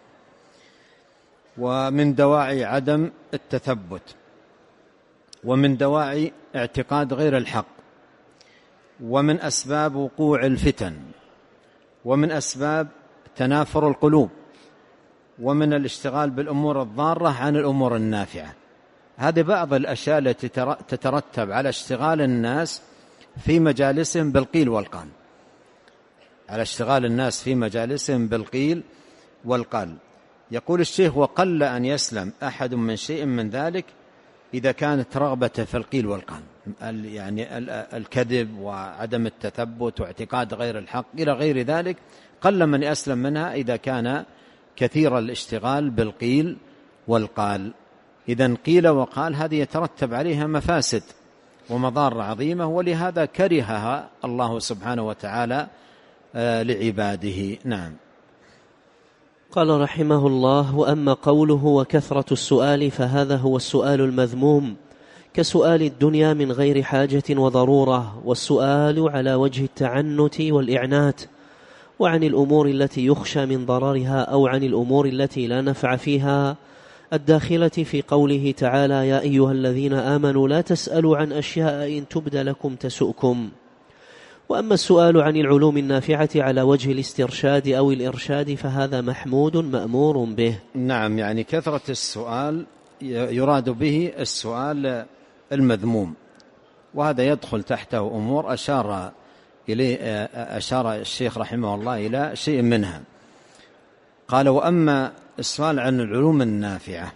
ومن دواعي عدم التثبت، ومن دواعي اعتقاد غير الحق، ومن أسباب وقوع الفتن، ومن أسباب تنافر القلوب، ومن الاشتغال بالأمور الضارة عن الأمور النافعة. هذه بعض الأشياء التي تترتب على اشتغال الناس في مجالسهم بالقيل والقال، على اشتغال الناس في مجالسهم بالقيل والقال. يقول الشيخ: وقل أن يسلم أحد من شيء من ذلك إذا كانت رغبته في القيل والقال، يعني الكذب وعدم التثبت واعتقاد غير الحق إلى غير ذلك، قل من يسلم منها إذا كان كثير الاشتغال بالقيل والقال. إذن قيل وقال هذه يترتب عليها مفاسد ومضار عظيمة، ولهذا كرهها الله سبحانه وتعالى لعباده. نعم. قال رحمه الله: وأما قوله وكثرة السؤال فهذا هو السؤال المذموم، كسؤال الدنيا من غير حاجة وضرورة، والسؤال على وجه التعنت والإعنات، وعن الأمور التي يخشى من ضررها أو عن الأمور التي لا نفع فيها، الداخلة في قوله تعالى: يا أيها الذين آمنوا لا تسألوا عن أشياء إن تبد لكم تسؤكم. وأما السؤال عن العلوم النافعة على وجه الاسترشاد أو الإرشاد فهذا محمود مأمور به. نعم، يعني كثرة السؤال يراد به السؤال المذموم، وهذا يدخل تحته أمور أشار إليه أشار الشيخ رحمه الله إلى شيء منها. قال: وأما السؤال عن العلوم النافعة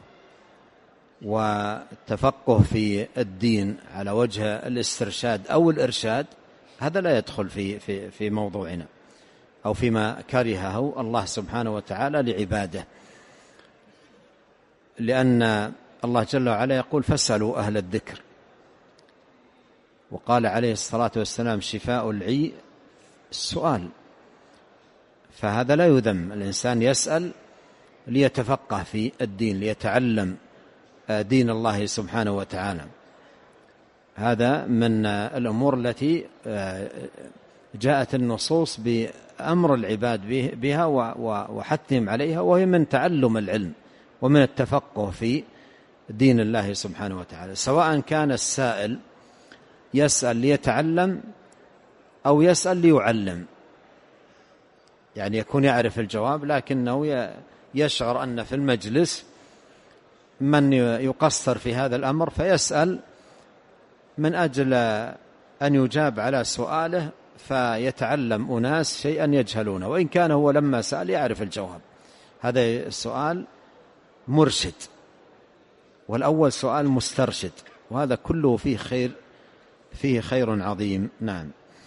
والتفقه في الدين على وجه الاسترشاد أو الإرشاد، هذا لا يدخل في في في موضوعنا أو فيما كرهه الله سبحانه وتعالى لعباده، لأن الله جل وعلا يقول: فاسألوا أهل الذكر. وقال عليه الصلاة والسلام: شفاء العي السؤال. فهذا لا يذم، الإنسان يسأل ليتفقه في الدين، ليتعلم دين الله سبحانه وتعالى. هذا من الأمور التي جاءت النصوص بأمر العباد بها وحثهم عليها، وهي من تعلم العلم ومن التفقه في دين الله سبحانه وتعالى، سواء كان السائل يسأل ليتعلم أو يسأل ليعلم، يعني يكون يعرف الجواب لكنه يشعر أن في المجلس من يقصر في هذا الأمر فيسأل من أجل أن يجاب على سؤاله، فيتعلم أناس شيئا يجهلونه، وإن كان هو لما سأل يعرف الجواب. هذا السؤال مرشد، والأول سؤال مسترشد، وهذا كله فيه خير فيه خير عظيم. نعم.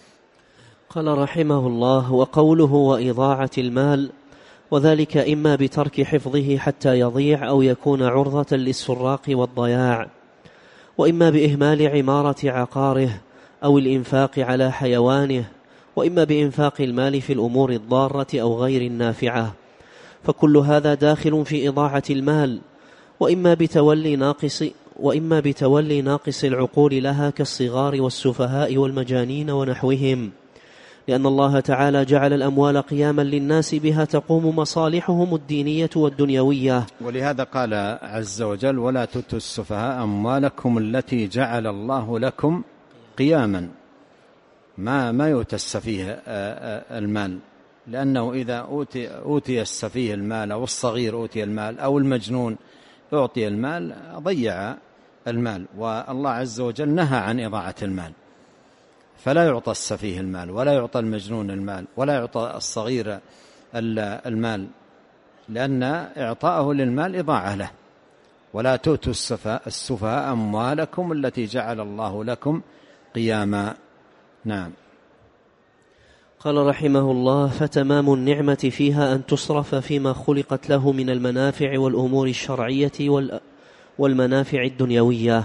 قال رحمه الله: وقوله وإضاعة المال، وذلك إما بترك حفظه حتى يضيع أو يكون عرضة للسراق والضياع، وإما بإهمال عمارة عقاره أو الإنفاق على حيوانه، وإما بإنفاق المال في الأمور الضارة أو غير النافعة، فكل هذا داخل في إضاعة المال. وإما بتولي ناقص وإما بتولي ناقص العقول لها كالصغار والسفهاء والمجانين ونحوهم، لأن الله تعالى جعل الأموال قياما للناس بها تقوم مصالحهم الدينية والدنيوية. ولهذا قال عز وجل: ولا تؤتوا السفهاء أموالكم التي جعل الله لكم قياما. ما ما يؤتى السفيه المال، لأنه إذا أوتي, أوتي السفيه المال أو الصغير أوتي المال أو المجنون أعطي المال ضيع المال، والله عز وجل نهى عن إضاعة المال، فلا يعطى السفيه المال ولا يعطى المجنون المال ولا يعطى الصغير المال، لأن إعطاءه للمال إضاعة له. ولا تؤتوا السفهاء أموالكم التي جعل الله لكم قياما. نعم. قال رحمه الله: فتمام النعمة فيها أن تصرف فيما خلقت له من المنافع والأمور الشرعية والمنافع الدنيوية.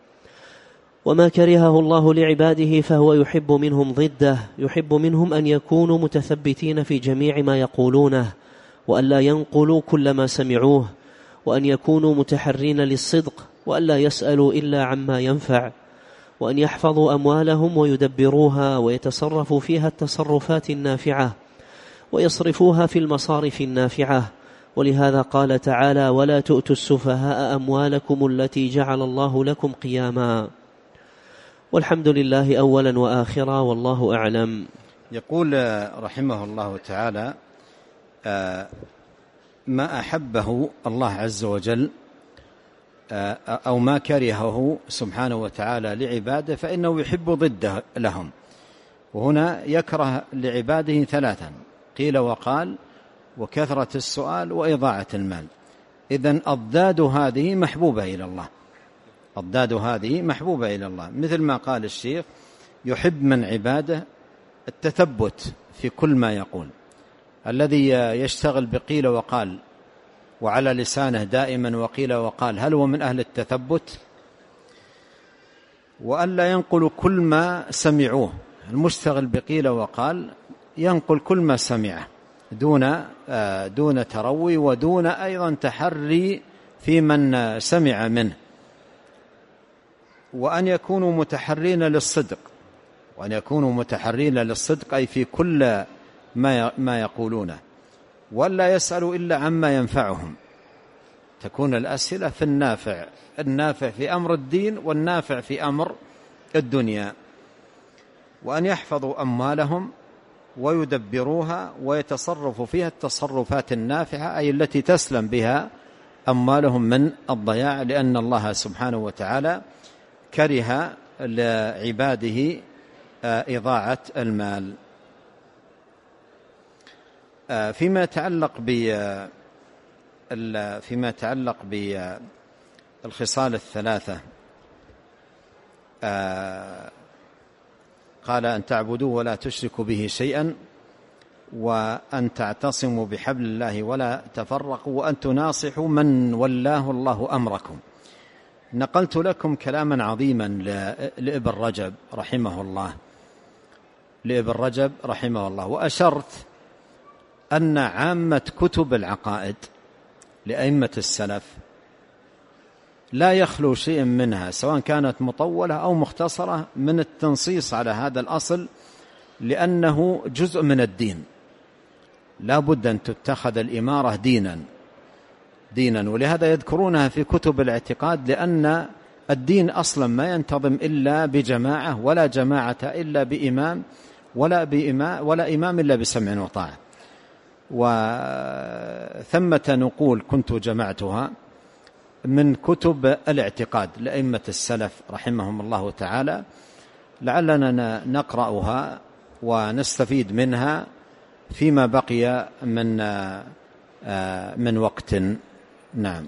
وما كرهه الله لعباده فهو يحب منهم ضده، يحب منهم أن يكونوا متثبتين في جميع ما يقولونه، وأن لا ينقلوا كل ما سمعوه، وأن يكونوا متحرين للصدق، وأن لا يسألوا إلا عما ينفع، وأن يحفظوا أموالهم ويدبروها ويتصرفوا فيها التصرفات النافعة ويصرفوها في المصارف النافعة. ولهذا قال تعالى: ولا تؤتوا السفهاء أموالكم التي جعل الله لكم قياما. والحمد لله أولا وآخرا، والله أعلم. يقول رحمه الله تعالى: ما أحبه الله عز وجل أو ما كرهه سبحانه وتعالى لعباده فإنه يحب ضده لهم. وهنا يكره لعباده ثلاثا: قيل وقال، وكثرة السؤال، وإضاعة المال. إذن أضداد هذه محبوبة إلى الله، أضداد هذه محبوبة إلى الله. مثل ما قال الشيخ: يحب من عباده التثبت في كل ما يقول. الذي يشتغل بقيل وقال وعلى لسانه دائما وقيل وقال، هل هو من أهل التثبت؟ وألا ينقل كل ما سمعوه. المشتغل بقيل وقال ينقل كل ما سمعه دون دون تروي ودون أيضا تحري في من سمع منه. وأن يكونوا متحرين للصدق، وأن يكونوا متحرين للصدق أي في كل ما ما يقولونه، ولا يسألوا إلا عما ينفعهم. تكون الأسئلة في النافع، النافع في أمر الدين والنافع في أمر الدنيا. وأن يحفظوا أموالهم ويدبروها ويتصرفوا فيها التصرفات النافعة، أي التي تسلم بها أموالهم من الضياع، لأن الله سبحانه وتعالى كره لعباده إضاعة المال. فيما يتعلق ب فيما يتعلق بالخصال الثلاثة، قال: أن تعبدوا ولا تشركوا به شيئا، وأن تعتصموا بحبل الله ولا تفرقوا، وأن تناصحوا من ولاه الله أمركم. نقلت لكم كلاما عظيما لابن رجب رحمه الله لابن رجب رحمه الله وأشرت أن عامة كتب العقائد لأئمة السلف لا يخلو شيء منها، سواء كانت مطولة أو مختصرة، من التنصيص على هذا الأصل، لأنه جزء من الدين. لا بد أن تتخذ الإمارة دينا دينا ولهذا يذكرونها في كتب الاعتقاد، لأن الدين أصلا ما ينتظم إلا بجماعة، ولا جماعة إلا بإمام، ولا بإمام ولا إمام إلا بسمع وطاعة. وثمة نقول كنت جمعتها من كتب الاعتقاد لأئمة السلف رحمهم الله تعالى، لعلنا نقرأها ونستفيد منها فيما بقي من من وقت. نعم.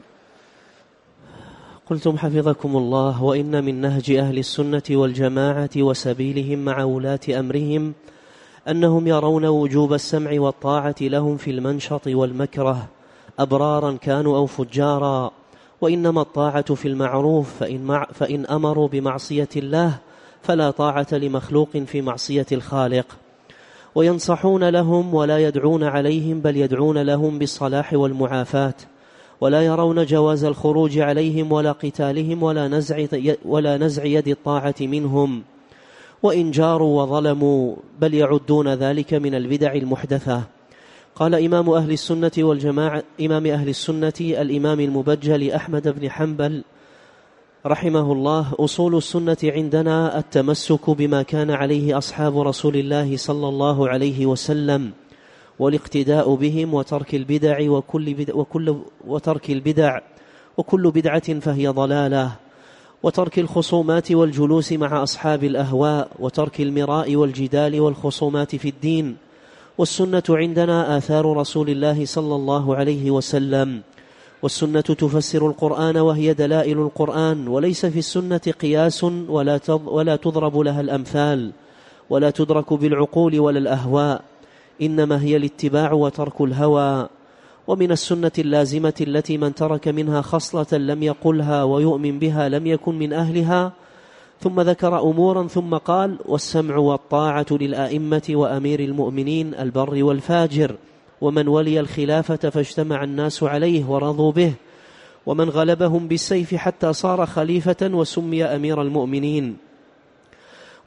قلتم حفظكم الله: وإن من نهج أهل السنة والجماعة وسبيلهم مع ولاة أمرهم أنهم يرون وجوب السمع والطاعة لهم في المنشط والمكره، أبرارا كانوا أو فجارا. وإنما الطاعة في المعروف، فإن, مع فإن أمروا بمعصية الله فلا طاعة لمخلوق في معصية الخالق. وينصحون لهم ولا يدعون عليهم، بل يدعون لهم بالصلاح والمعافاة، ولا يرون جواز الخروج عليهم ولا قتالهم ولا نزع, ولا نزع يد الطاعة منهم، وإن جاروا وظلموا، بل يعدون ذلك من البدع المحدثة. قال إمام أهل السنة والجماعة إمام أهل السنة الإمام المبجل أحمد بن حنبل رحمه الله: أصول السنة عندنا التمسك بما كان عليه أصحاب رسول الله صلى الله عليه وسلم، والاقتداء بهم، وترك البدع وكل بدع وكل وترك البدع وكل بدعة فهي ضلالة، وترك الخصومات والجلوس مع أصحاب الأهواء، وترك المراء والجدال والخصومات في الدين. والسنة عندنا آثار رسول الله صلى الله عليه وسلم، والسنة تفسر القرآن وهي دلائل القرآن، وليس في السنة قياس ولا ولا تضرب لها الأمثال، ولا تدرك بالعقول ولا الأهواء، إنما هي الاتباع وترك الهوى. ومن السنة اللازمة التي من ترك منها خصلة لم يقلها ويؤمن بها لم يكن من أهلها. ثم ذكر أمورا ثم قال: والسمع والطاعة للآئمة وأمير المؤمنين البر والفاجر، ومن ولي الخلافة فاجتمع الناس عليه ورضوا به، ومن غلبهم بالسيف حتى صار خليفة وسمي أمير المؤمنين.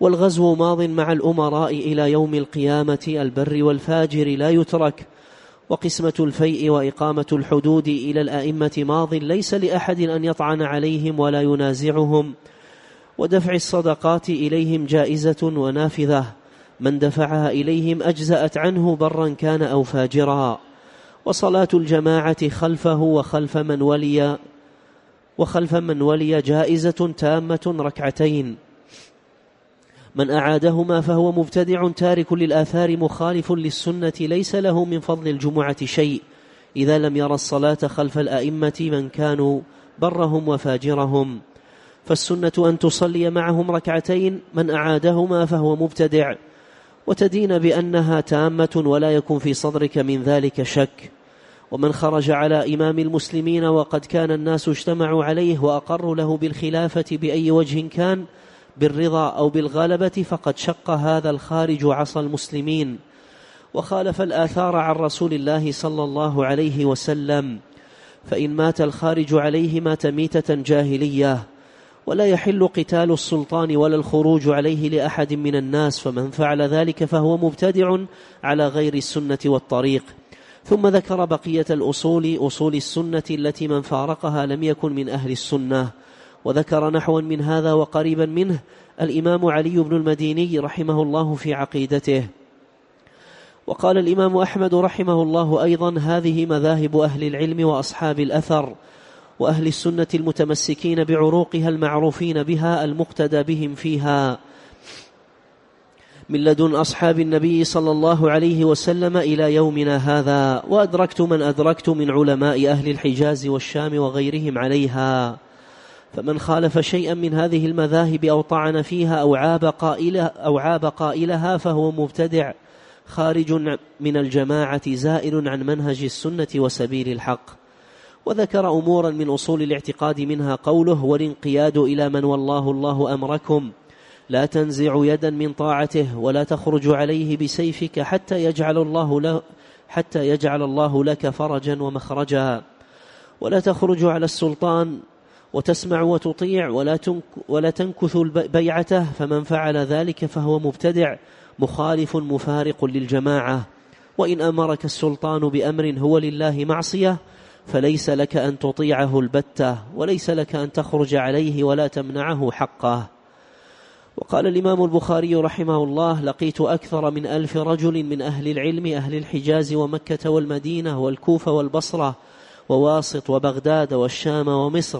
والغزو ماض مع الأمراء إلى يوم القيامة، البر والفاجر لا يترك. وقسمة الفيء وإقامة الحدود إلى الأئمة ماض، ليس لأحد أن يطعن عليهم ولا ينازعهم. ودفع الصدقات إليهم جائزة ونافذة، من دفعها إليهم أجزأت عنه برا كان أو فاجرا. وصلاة الجماعة خلفه وخلف من ولي وخلف من ولي جائزة تامة ركعتين، من أعادهما فهو مبتدع تارك للآثار مخالف للسنة، ليس له من فضل الجمعة شيء إذا لم يرى الصلاة خلف الأئمة من كانوا برهم وفاجرهم. فالسنة أن تصلي معهم ركعتين، من أعادهما فهو مبتدع، وتدين بأنها تامة ولا يكن في صدرك من ذلك شك. ومن خرج على إمام المسلمين وقد كان الناس اجتمعوا عليه وأقروا له بالخلافة بأي وجه كان، بالرضا أو بالغلبة، فقد شق هذا الخارج عصا المسلمين وخالف الآثار عن رسول الله صلى الله عليه وسلم. فإن مات الخارج عليه مات ميتة جاهلية، ولا يحل قتال السلطان ولا الخروج عليه لأحد من الناس، فمن فعل ذلك فهو مبتدع على غير السنة والطريق. ثم ذكر بقية الأصول، أصول السنة التي من فارقها لم يكن من أهل السنة. وذكر نحوا من هذا وقريبا منه الإمام علي بن المديني رحمه الله في عقيدته. وقال الإمام أحمد رحمه الله أيضا: هذه مذاهب أهل العلم وأصحاب الأثر وأهل السنة المتمسكين بعروقها المعروفين بها المقتدى بهم فيها، من لدن أصحاب النبي صلى الله عليه وسلم إلى يومنا هذا. وأدركت من أدركت من علماء أهل الحجاز والشام وغيرهم عليها. فمن خالف شيئا من هذه المذاهب أو طعن فيها أو عاب قائلها, أو عاب قائلها فهو مبتدع خارج من الجماعة، زائل عن منهج السنة وسبيل الحق. وذكر أمورا من أصول الاعتقاد، منها قوله: والانقياد إلى من والله الله أمركم، لا تنزع يدا من طاعته ولا تخرج عليه بسيفك حتى يجعل الله له حتى يجعل الله لك فرجا ومخرجا، ولا تخرج على السلطان وتسمع وتطيع ولا ولا تنكث بيعته، فمن فعل ذلك فهو مبتدع مخالف مفارق للجماعة. وإن أمرك السلطان بأمر هو لله معصية فليس لك أن تطيعه البتة، وليس لك أن تخرج عليه ولا تمنعه حقه. وقال الإمام البخاري رحمه الله: لقيت أكثر من ألف رجل من أهل العلم أهل الحجاز ومكة والمدينة والكوفة والبصرة وواسط وبغداد والشام ومصر.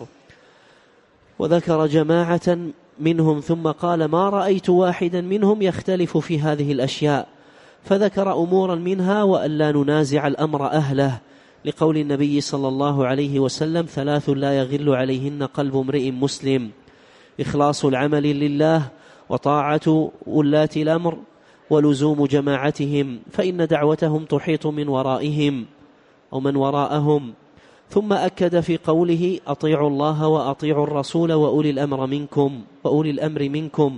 وذكر جماعة منهم ثم قال: ما رأيت واحدا منهم يختلف في هذه الأشياء. فذكر أمورا منها: وألا ننازع الأمر أهله، لقول النبي صلى الله عليه وسلم: ثلاث لا يغل عليهن قلب امرئ مسلم: إخلاص العمل لله، وطاعة ولاة الأمر، ولزوم جماعتهم، فإن دعوتهم تحيط من ورائهم أو من وراءهم. ثم أكد في قوله: أطيعوا الله وأطيعوا الرسول وأولي الأمر منكم وأولي الأمر منكم،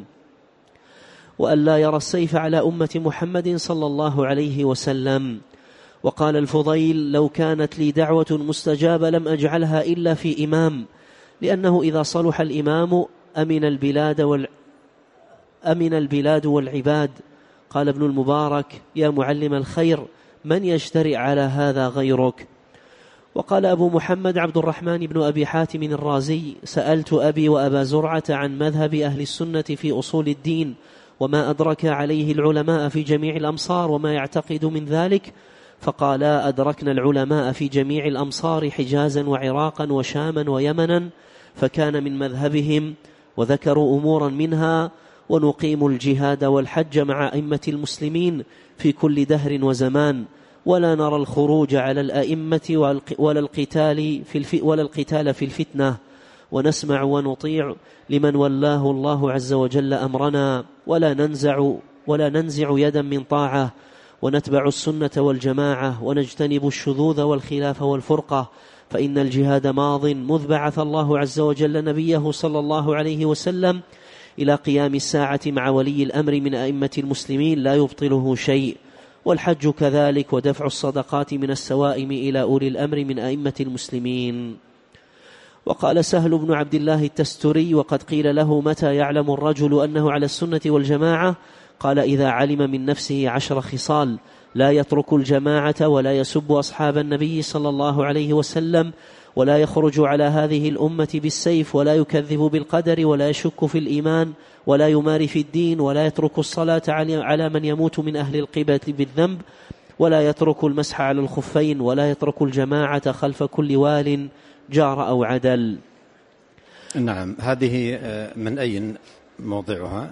وأن لا يرى السيف على أمة محمد صلى الله عليه وسلم. وقال الفضيل: لو كانت لي دعوة مستجابة لم أجعلها إلا في إمام، لأنه إذا صلح الإمام أمن البلاد وال أمن البلاد والعباد. قال ابن المبارك: يا معلم الخير، من يجترئ على هذا غيرك؟ وقال أبو محمد عبد الرحمن بن أبي حاتم الرازي: سألت أبي وأبا زرعة عن مذهب أهل السنة في أصول الدين، وما أدرك عليه العلماء في جميع الأمصار وما يعتقد من ذلك، فقالا: أدركنا العلماء في جميع الأمصار حجازا وعراقا وشاما ويمنا، فكان من مذهبهم. وذكروا أمورا منها: ونقيم الجهاد والحج مع أئمة المسلمين في كل دهر وزمان، ولا نرى الخروج على الأئمة ولا القتال في ولا القتال في الفتنة، ونسمع ونطيع لمن ولاه الله عز وجل أمرنا، ولا ننزع ولا ننزع يدا من طاعة، ونتبع السنة والجماعة، ونجتنب الشذوذ والخلاف والفرقة، فإن الجهاد ماض مذ بعث الله عز وجل نبيه صلى الله عليه وسلم إلى قيام الساعة مع ولي الأمر من أئمة المسلمين لا يبطله شيء، والحج كذلك، ودفع الصدقات من السوائم إلى أولي الأمر من أئمة المسلمين. وقال سهل بن عبد الله التستري وقد قيل له متى يعلم الرجل أنه على السنة والجماعة؟ قال إذا علم من نفسه عشر خصال: لا يترك الجماعة، ولا يسب أصحاب النبي صلى الله عليه وسلم، ولا يخرج على هذه الأمة بالسيف، ولا يكذب بالقدر، ولا يشك في الإيمان، ولا يماري في الدين، ولا يترك الصلاة على من يموت من أهل القبلة بالذنب، ولا يترك المسح على الخفين، ولا يترك الجماعة خلف كل وال جار أو عدل. نعم. هذه من أين موضعها؟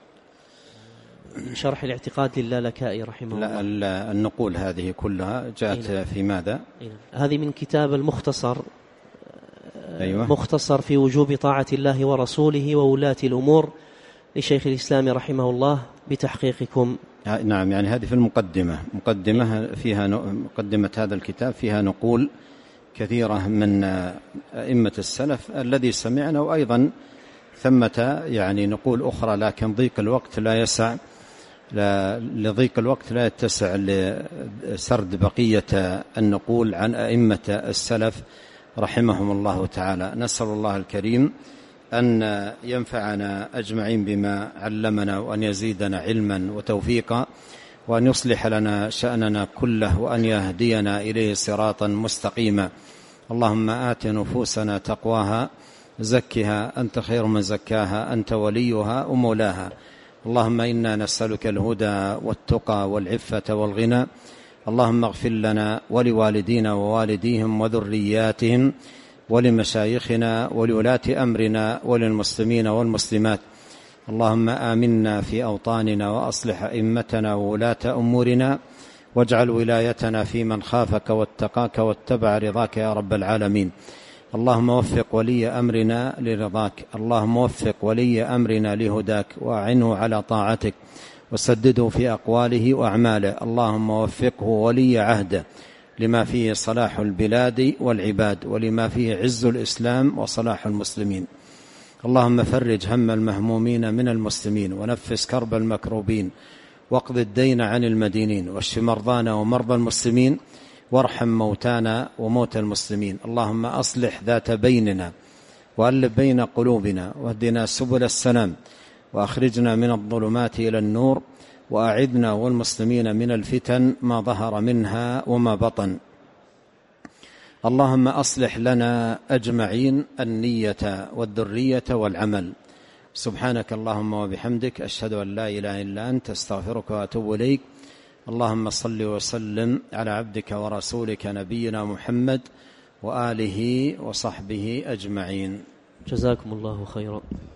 شرح الاعتقاد للالكائي رحمه الله. لا، النقول هذه كلها جاءت إيه؟ في ماذا؟ إيه؟ هذه من كتاب المختصر. أيوة. مختصر في وجوب طاعة الله ورسوله وولاة الأمور لشيخ الإسلام رحمه الله بتحقيقكم. نعم، يعني هذه في المقدمة مقدمة فيها مقدمة هذا الكتاب فيها نقول كثيرة من أئمة السلف الذي سمعنا، وأيضا ثمة يعني نقول أخرى، لكن ضيق الوقت لا يسع لا لضيق الوقت لا يتسع لسرد بقية النقول عن أئمة السلف رحمهم الله تعالى. نسأل الله الكريم أن ينفعنا أجمعين بما علمنا، وأن يزيدنا علما وتوفيقا، وأن يصلح لنا شأننا كله، وأن يهدينا إليه صراطا مستقيما. اللهم آت نفوسنا تقواها، زكها أنت خير من زكاها، أنت وليها ومولاها. اللهم إنا نسألك الهدى والتقى والعفة والغنى. اللهم اغفر لنا ولوالدينا ووالديهم وذرياتهم ولمشايخنا ولولاة أمرنا وللمسلمين والمسلمات. اللهم آمنا في أوطاننا، وأصلح أئمتنا وولاة أمورنا، واجعل ولايتنا في من خافك واتقاك واتبع رضاك يا رب العالمين. اللهم وفق ولي أمرنا لرضاك، اللهم وفق ولي أمرنا لهداك، وأعنه على طاعتك، وسدده في أقواله وأعماله. اللهم وفقه ولي عهده لما فيه صلاح البلاد والعباد، ولما فيه عز الإسلام وصلاح المسلمين. اللهم فرج هم المهمومين من المسلمين، ونفس كرب المكروبين، واقض الدين عن المدينين، واشف مرضانا ومرضى المسلمين، وارحم موتانا وموتى المسلمين. اللهم أصلح ذات بيننا، وألف بين قلوبنا، واهدنا سبل السلام، وأخرجنا من الظلمات إلى النور، وأعذنا والمسلمين من الفتن ما ظهر منها وما بطن. اللهم أصلح لنا أجمعين النية والذرية والعمل. سبحانك اللهم وبحمدك، أشهد أن لا إله إلا أنت، استغفرك وأتوب إليك. اللهم صل وسلم على عبدك ورسولك نبينا محمد وآله وصحبه أجمعين. جزاكم الله خيرا.